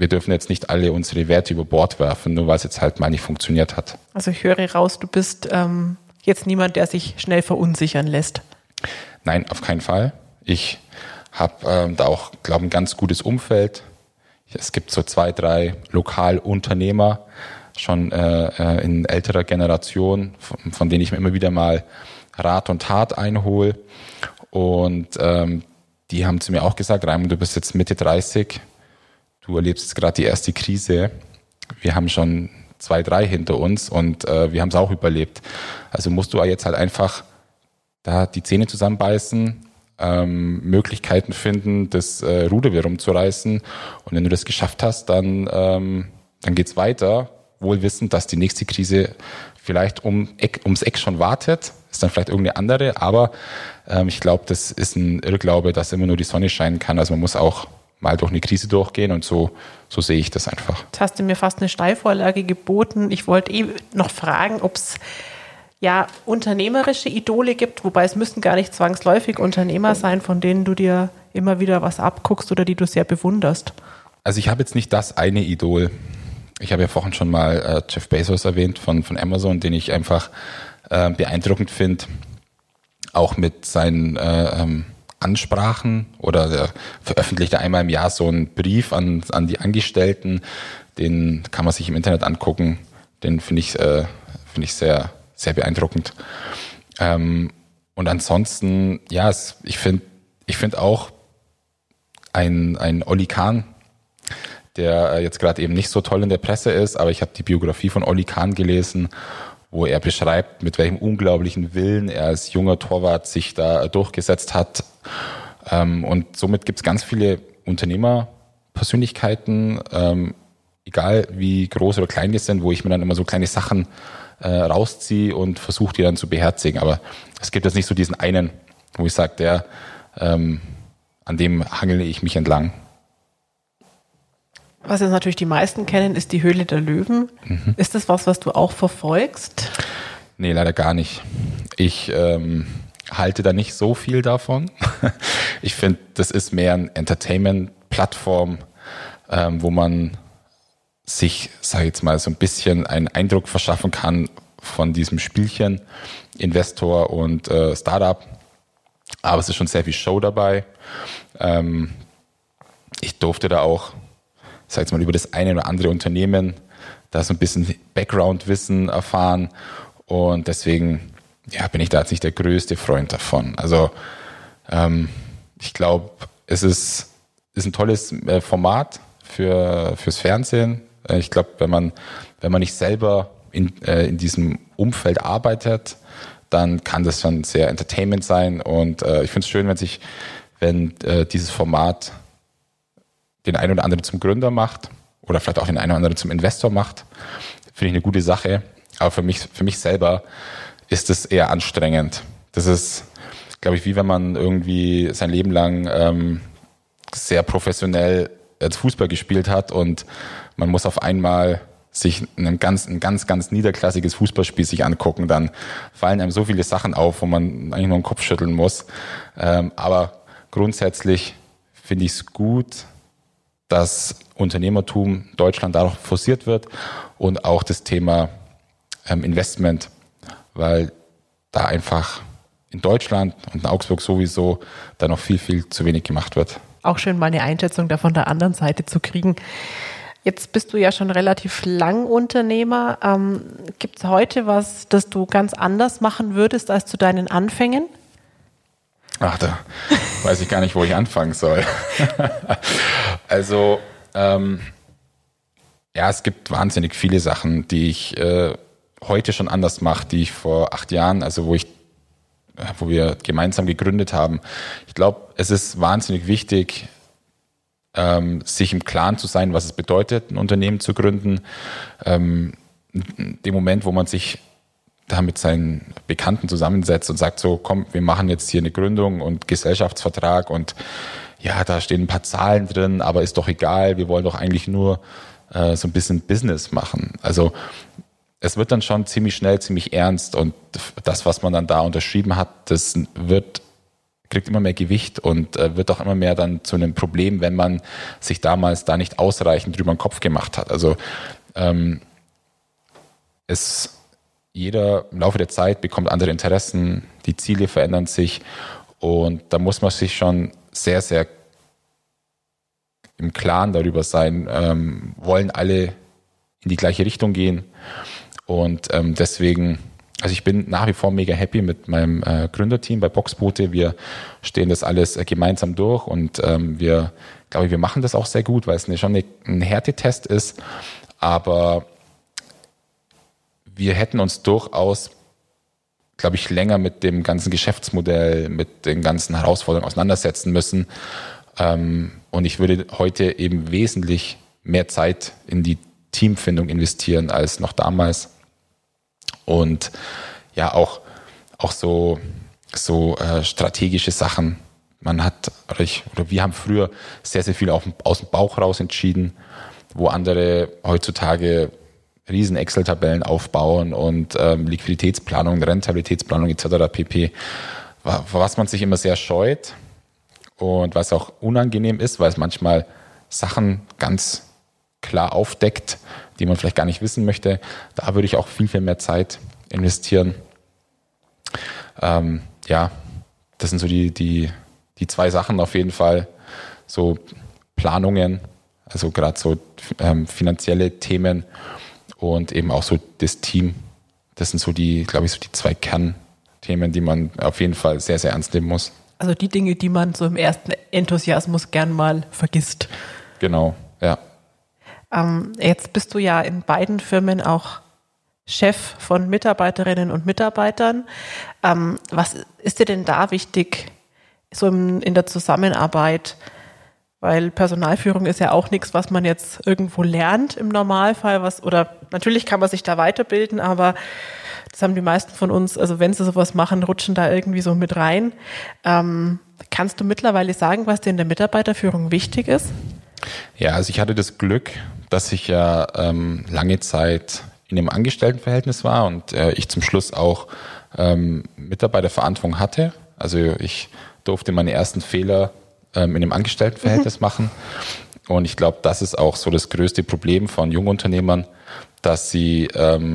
wir dürfen jetzt nicht alle unsere Werte über Bord werfen, nur weil es jetzt halt mal nicht funktioniert hat. Also ich höre raus, du bist jetzt niemand, der sich schnell verunsichern lässt. Nein, auf keinen Fall. Ich habe da auch, glaube ich, ein ganz gutes Umfeld. Es gibt so 2, 3 Lokalunternehmer, schon in älterer Generation, von denen ich mir immer wieder mal Rat und Tat einhole. Und die haben zu mir auch gesagt, Raimund, du bist jetzt Mitte 30, du erlebst jetzt gerade die erste Krise. Wir haben schon 2, 3 hinter uns und wir haben es auch überlebt. Also musst du jetzt halt einfach da die Zähne zusammenbeißen, Möglichkeiten finden, das Ruder wieder rumzureißen. Und wenn du das geschafft hast, dann geht's weiter, wohl wissend, dass die nächste Krise vielleicht ums Eck schon wartet. Ist dann vielleicht irgendeine andere, aber ich glaube, das ist ein Irrglaube, dass immer nur die Sonne scheinen kann. Also man muss auch mal durch eine Krise durchgehen und so sehe ich das einfach. Jetzt hast du mir fast eine Steilvorlage geboten. Ich wollte noch fragen, ob es ja unternehmerische Idole gibt, wobei es müssten gar nicht zwangsläufig Unternehmer sein, von denen du dir immer wieder was abguckst oder die du sehr bewunderst. Also ich habe jetzt nicht das eine Idol. Ich habe ja vorhin schon mal Jeff Bezos erwähnt von Amazon, den ich einfach beeindruckend finde, auch mit seinen Ansprachen, oder der veröffentlicht einmal im Jahr so einen Brief an die Angestellten, den kann man sich im Internet angucken, den finde ich sehr, sehr beeindruckend. Und ansonsten, ja, ich finde auch ein Olli Kahn, der jetzt gerade eben nicht so toll in der Presse ist, aber ich habe die Biografie von Olli Kahn gelesen, wo er beschreibt, mit welchem unglaublichen Willen er als junger Torwart sich da durchgesetzt hat. Und somit gibt es ganz viele Unternehmerpersönlichkeiten, egal wie groß oder klein die sind, wo ich mir dann immer so kleine Sachen rausziehe und versuche, die dann zu beherzigen. Aber es gibt jetzt nicht so diesen einen, wo ich sage, an dem hangele ich mich entlang. Was jetzt natürlich die meisten kennen, ist die Höhle der Löwen. Mhm. Ist das was du auch verfolgst? Nee, leider gar nicht. Ich halte da nicht so viel davon. Ich finde, das ist mehr eine Entertainment-Plattform, wo man sich, sage ich jetzt mal, so ein bisschen einen Eindruck verschaffen kann von diesem Spielchen Investor und Startup. Aber es ist schon sehr viel Show dabei. Ich durfte da auch, sag ich mal, über das eine oder andere Unternehmen da so ein bisschen Background-Wissen erfahren. Und deswegen bin ich da jetzt nicht der größte Freund davon. Also ich glaube, es ist ein tolles Format fürs Fernsehen. Ich glaube, wenn man nicht selber in diesem Umfeld arbeitet, dann kann das schon sehr Entertainment sein. Und ich finde es schön, wenn dieses Format den einen oder anderen zum Gründer macht oder vielleicht auch den einen oder anderen zum Investor macht. Finde ich eine gute Sache. Aber für mich selber ist es eher anstrengend. Das ist, glaube ich, wie wenn man irgendwie sein Leben lang sehr professionell als Fußball gespielt hat und man muss auf einmal sich ein ganz niederklassiges Fußballspiel sich angucken, dann fallen einem so viele Sachen auf, wo man eigentlich nur den Kopf schütteln muss. Aber grundsätzlich finde ich es gut, dass Unternehmertum Deutschland dadurch forciert wird und auch das Thema Investment, weil da einfach in Deutschland und in Augsburg sowieso da noch viel, viel zu wenig gemacht wird. Auch schön, mal eine Einschätzung da von der anderen Seite zu kriegen. Jetzt bist du ja schon relativ lang Unternehmer. Gibt es heute was, das du ganz anders machen würdest als zu deinen Anfängen? Ach, da weiß ich gar nicht, wo ich anfangen soll. Also, es gibt wahnsinnig viele Sachen, die ich heute schon anders mache, die ich vor 8 Jahren, also wo wir gemeinsam gegründet haben. Ich glaube, es ist wahnsinnig wichtig, sich im Klaren zu sein, was es bedeutet, ein Unternehmen zu gründen. Dem Moment, wo man sich da mit seinen Bekannten zusammensetzt und sagt so, komm, wir machen jetzt hier eine Gründung und Gesellschaftsvertrag und ja, da stehen ein paar Zahlen drin, aber ist doch egal, wir wollen doch eigentlich nur so ein bisschen Business machen. Also es wird dann schon ziemlich schnell, ziemlich ernst und das, was man dann da unterschrieben hat, das wird kriegt immer mehr Gewicht und wird auch immer mehr dann zu einem Problem, wenn man sich damals da nicht ausreichend drüber den Kopf gemacht hat. Also jeder im Laufe der Zeit bekommt andere Interessen, die Ziele verändern sich und da muss man sich schon sehr, sehr im Klaren darüber sein, wollen alle in die gleiche Richtung gehen und deswegen, also ich bin nach wie vor mega happy mit meinem Gründerteam bei Boxboote. Wir stehen das alles gemeinsam durch und wir machen das auch sehr gut, weil es schon ein Härtetest ist, aber wir hätten uns durchaus, glaube ich, länger mit dem ganzen Geschäftsmodell, mit den ganzen Herausforderungen auseinandersetzen müssen. Und ich würde heute eben wesentlich mehr Zeit in die Teamfindung investieren als noch damals. Und ja, auch so strategische Sachen. Wir haben früher sehr, sehr viel aus dem Bauch raus entschieden, wo andere heutzutage riesen Excel-Tabellen aufbauen und Liquiditätsplanung, Rentabilitätsplanung etc. pp. Was man sich immer sehr scheut und was auch unangenehm ist, weil es manchmal Sachen ganz klar aufdeckt, die man vielleicht gar nicht wissen möchte. Da würde ich auch viel, viel mehr Zeit investieren. Das sind so die zwei Sachen auf jeden Fall. So Planungen, also gerade so finanzielle Themen und eben auch so das Team. Das sind so die zwei Kernthemen, die man auf jeden Fall sehr, sehr ernst nehmen muss. Also die Dinge, die man so im ersten Enthusiasmus gern mal vergisst. Genau, ja. Jetzt bist du ja in beiden Firmen auch Chef von Mitarbeiterinnen und Mitarbeitern. Was ist dir denn da wichtig, so in der Zusammenarbeit? Weil Personalführung ist ja auch nichts, was man jetzt irgendwo lernt im Normalfall, oder natürlich kann man sich da weiterbilden, aber das haben die meisten von uns, also wenn sie sowas machen, rutschen da irgendwie so mit rein. Kannst du mittlerweile sagen, was dir in der Mitarbeiterführung wichtig ist? Ja, also ich hatte das Glück, dass ich ja lange Zeit in einem Angestelltenverhältnis war und ich zum Schluss auch Mitarbeiterverantwortung hatte. Also ich durfte meine ersten Fehler in einem Angestelltenverhältnis machen. Und ich glaube, das ist auch so das größte Problem von Jungunternehmern, dass sie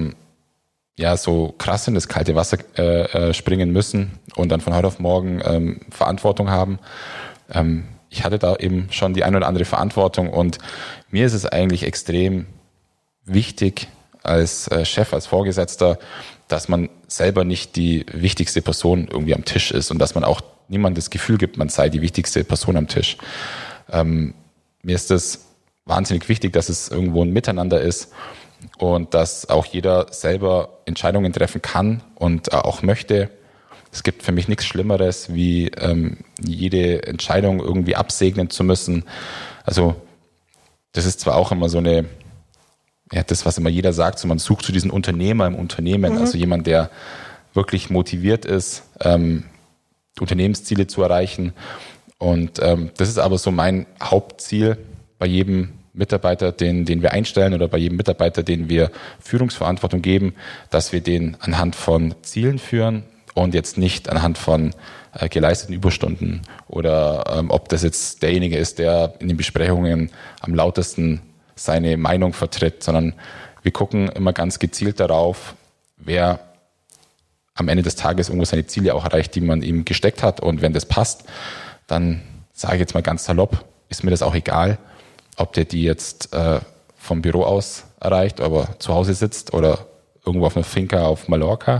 so krass in das kalte Wasser springen müssen und dann von heute auf morgen Verantwortung haben. Ich hatte da eben schon die eine oder andere Verantwortung und mir ist es eigentlich extrem wichtig als Chef, als Vorgesetzter, dass man selber nicht die wichtigste Person irgendwie am Tisch ist und dass man auch niemand das Gefühl gibt, man sei die wichtigste Person am Tisch. Mir ist es wahnsinnig wichtig, dass es irgendwo ein Miteinander ist und dass auch jeder selber Entscheidungen treffen kann und auch möchte. Es gibt für mich nichts Schlimmeres, wie jede Entscheidung irgendwie absegnen zu müssen. Also das ist zwar auch immer so das, was immer jeder sagt, so man sucht so diesen Unternehmer im Unternehmen, also jemand, der wirklich motiviert ist, Unternehmensziele zu erreichen. Und das ist aber so mein Hauptziel bei jedem Mitarbeiter, den wir einstellen oder bei jedem Mitarbeiter, den wir Führungsverantwortung geben, dass wir den anhand von Zielen führen und jetzt nicht anhand von geleisteten Überstunden oder ob das jetzt derjenige ist, der in den Besprechungen am lautesten seine Meinung vertritt, sondern wir gucken immer ganz gezielt darauf, wer am Ende des Tages irgendwo seine Ziele auch erreicht, die man ihm gesteckt hat. Und wenn das passt, dann sage ich jetzt mal ganz salopp, ist mir das auch egal, ob der die jetzt vom Büro aus erreicht, aber zu Hause sitzt oder irgendwo auf einer Finca auf Mallorca.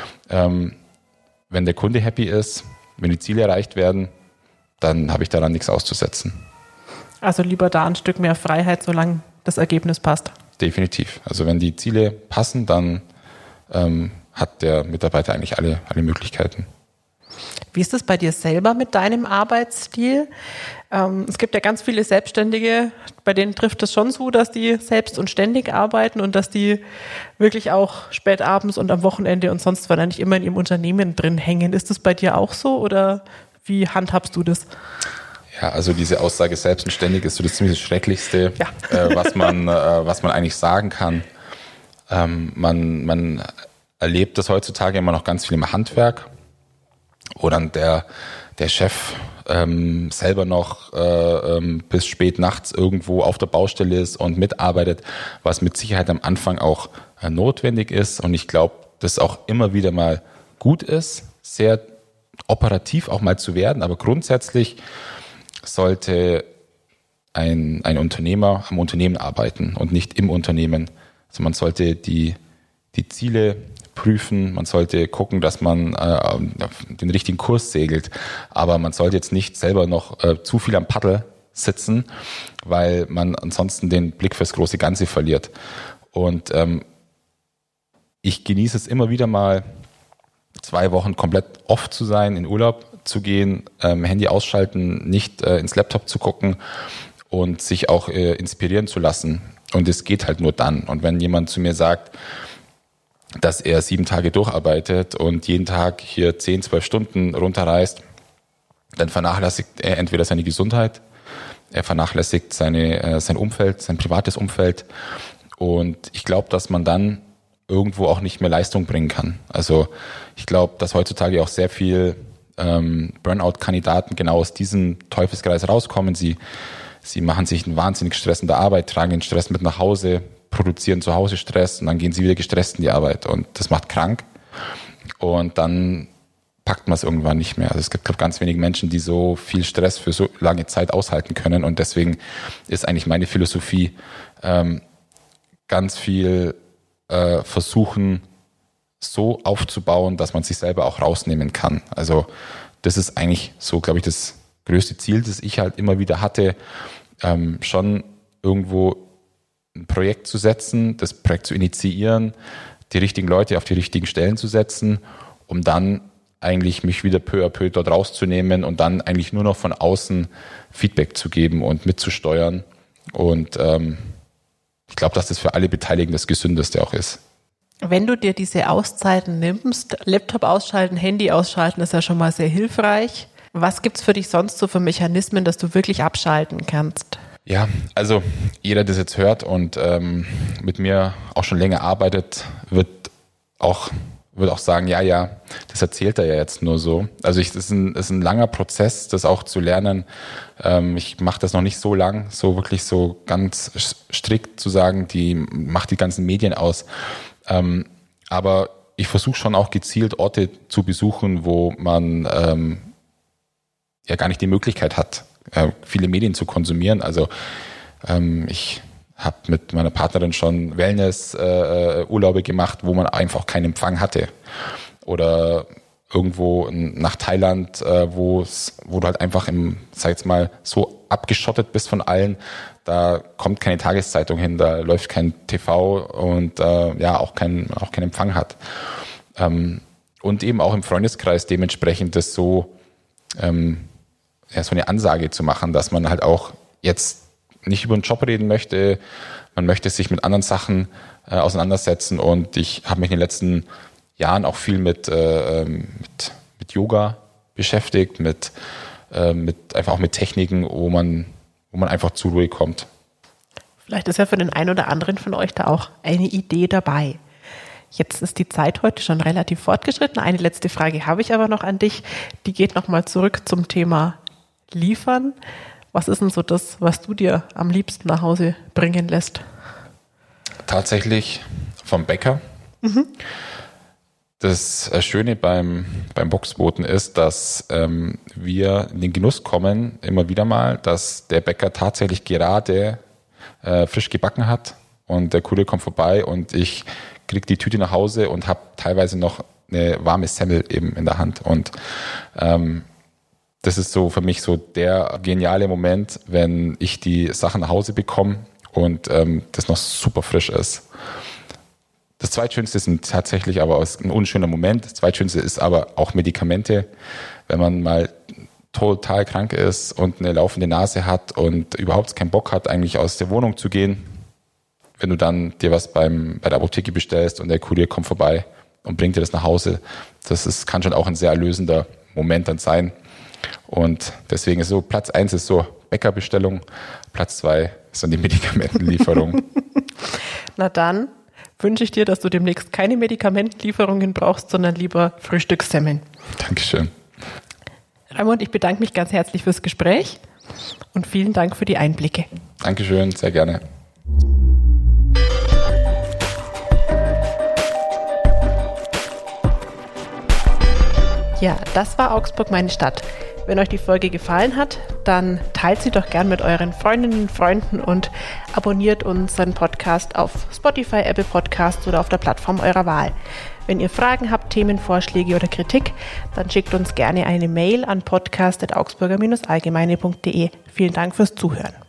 Wenn der Kunde happy ist, wenn die Ziele erreicht werden, dann habe ich daran nichts auszusetzen. Also lieber da ein Stück mehr Freiheit, solange das Ergebnis passt. Definitiv. Also wenn die Ziele passen, dann hat der Mitarbeiter eigentlich alle Möglichkeiten. Wie ist es bei dir selber mit deinem Arbeitsstil? Es gibt ja ganz viele Selbstständige, bei denen trifft es schon zu, dass die selbst und ständig arbeiten und dass die wirklich auch spät abends und am Wochenende und sonst wann eigentlich immer in ihrem Unternehmen drin hängen. Ist das bei dir auch so oder wie handhabst du das? Ja, also diese Aussage selbst und ständig ist so das ziemlich Schrecklichste, was man eigentlich sagen kann. Man erlebt das heutzutage immer noch ganz viel im Handwerk. wo dann der Chef selber noch bis spät nachts irgendwo auf der Baustelle ist und mitarbeitet, was mit Sicherheit am Anfang auch notwendig ist. Und ich glaube, das auch immer wieder mal gut ist, sehr operativ auch mal zu werden. Aber grundsätzlich sollte ein Unternehmer am Unternehmen arbeiten und nicht im Unternehmen. Also man sollte die Ziele prüfen, man sollte gucken, dass man den richtigen Kurs segelt, aber man sollte jetzt nicht selber noch zu viel am Paddel sitzen, weil man ansonsten den Blick fürs große Ganze verliert. Und ich genieße es immer wieder mal, 2 Wochen komplett off zu sein, in Urlaub zu gehen, Handy ausschalten, nicht ins Laptop zu gucken und sich auch inspirieren zu lassen. Und es geht halt nur dann. Und wenn jemand zu mir sagt, dass er 7 Tage durcharbeitet und jeden Tag hier 10, 12 Stunden runterreist, dann vernachlässigt er entweder seine Gesundheit, er vernachlässigt sein Umfeld, sein privates Umfeld. Und ich glaube, dass man dann irgendwo auch nicht mehr Leistung bringen kann. Also ich glaube, dass heutzutage auch sehr viel Burnout-Kandidaten genau aus diesem Teufelskreis rauskommen. Sie machen sich einen wahnsinnig Stress in der Arbeit, tragen den Stress mit nach Hause, produzieren zu Hause Stress und dann gehen sie wieder gestresst in die Arbeit und das macht krank und dann packt man es irgendwann nicht mehr. Also es gibt, glaube ich, ganz wenige Menschen, die so viel Stress für so lange Zeit aushalten können und deswegen ist eigentlich meine Philosophie ganz viel versuchen so aufzubauen, dass man sich selber auch rausnehmen kann. Also das ist eigentlich so, glaube ich, das größte Ziel, das ich halt immer wieder hatte, schon irgendwo ein Projekt zu setzen, das Projekt zu initiieren, die richtigen Leute auf die richtigen Stellen zu setzen, um dann eigentlich mich wieder peu à peu dort rauszunehmen und dann eigentlich nur noch von außen Feedback zu geben und mitzusteuern. Und ich glaube, dass das für alle Beteiligten das Gesündeste auch ist. Wenn du dir diese Auszeiten nimmst, Laptop ausschalten, Handy ausschalten, ist ja schon mal sehr hilfreich. Was gibt's für dich sonst so für Mechanismen, dass du wirklich abschalten kannst? Ja, also jeder, der das jetzt hört und mit mir auch schon länger arbeitet, wird auch sagen, ja, das erzählt er ja jetzt nur so. Also es ist ein langer Prozess, das auch zu lernen. Ich mache das noch nicht so lang, so wirklich so ganz strikt zu sagen, macht die ganzen Medien aus. Aber ich versuche schon auch gezielt Orte zu besuchen, wo man ja gar nicht die Möglichkeit hat, viele Medien zu konsumieren. Also ich habe mit meiner Partnerin schon Wellness-Urlaube gemacht, wo man einfach keinen Empfang hatte. Oder irgendwo nach Thailand, wo du halt einfach sag jetzt mal, so abgeschottet bist von allen, da kommt keine Tageszeitung hin, da läuft kein TV und auch kein Empfang hat. Und eben auch im Freundeskreis dementsprechend das so eine Ansage zu machen, dass man halt auch jetzt nicht über den Job reden möchte, man möchte sich mit anderen Sachen auseinandersetzen und ich habe mich in den letzten Jahren auch viel mit Yoga beschäftigt, einfach auch mit Techniken, wo man einfach zur Ruhe kommt. Vielleicht ist ja für den einen oder anderen von euch da auch eine Idee dabei. Jetzt ist die Zeit heute schon relativ fortgeschritten. Eine letzte Frage habe ich aber noch an dich. Die geht nochmal zurück zum Thema Liefern. Was ist denn so das, was du dir am liebsten nach Hause bringen lässt? Tatsächlich vom Bäcker. Mhm. Das Schöne beim Boxboten ist, dass wir in den Genuss kommen, immer wieder mal, dass der Bäcker tatsächlich gerade frisch gebacken hat und der Kurier kommt vorbei und ich kriege die Tüte nach Hause und habe teilweise noch eine warme Semmel eben in der Hand. Und das ist so für mich so der geniale Moment, wenn ich die Sachen nach Hause bekomme und das noch super frisch ist. Das Zweitschönste sind tatsächlich aber ein unschöner Moment. Das Zweitschönste ist aber auch Medikamente. Wenn man mal total krank ist und eine laufende Nase hat und überhaupt keinen Bock hat, eigentlich aus der Wohnung zu gehen, wenn du dann dir was bei der Apotheke bestellst und der Kurier kommt vorbei und bringt dir das nach Hause, kann schon auch ein sehr erlösender Moment dann sein. Und deswegen ist so, Platz 1 ist so Bäckerbestellung, Platz 2 ist dann die Medikamentenlieferung. Na dann wünsche ich dir, dass du demnächst keine Medikamentenlieferungen brauchst, sondern lieber Frühstückssemmeln. Dankeschön. Raimund, ich bedanke mich ganz herzlich fürs Gespräch und vielen Dank für die Einblicke. Dankeschön, sehr gerne. Ja, das war Augsburg, meine Stadt. Wenn euch die Folge gefallen hat, dann teilt sie doch gern mit euren Freundinnen und Freunden und abonniert unseren Podcast auf Spotify, Apple Podcasts oder auf der Plattform eurer Wahl. Wenn ihr Fragen habt, Themenvorschläge oder Kritik, dann schickt uns gerne eine Mail an podcast@augsburger-allgemeine.de. Vielen Dank fürs Zuhören.